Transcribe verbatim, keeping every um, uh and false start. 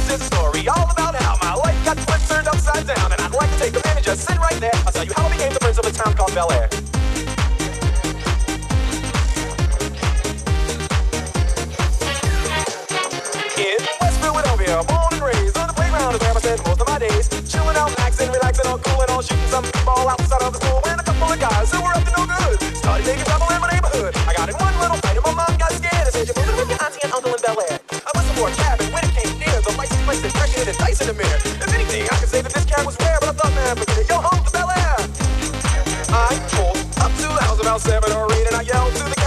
is a story all about how my life got flipped, turned upside down, and I'd like to take a minute, just sit right there. I'll tell you how I became the prince of a town called Bel Air. In West Philadelphia, born and raised on the playground is where I spent most of my days, chilling out, maxing, relaxing, all cool and all, shooting some ball outside of the school. When a couple of guys who were up to no good started taking trouble in my neighborhood. I got in one little fight and my mom got scared and said, "You're moving with your auntie and uncle in Bel Air." I whistled for a cab and when it came near, the license plate said "Record" and dice in the mirror. If anything, I could say that this cab was rare, but I thought, man, forget it, yo, home to Bel Air. I pulled up to the house about seven or eight and I yelled to the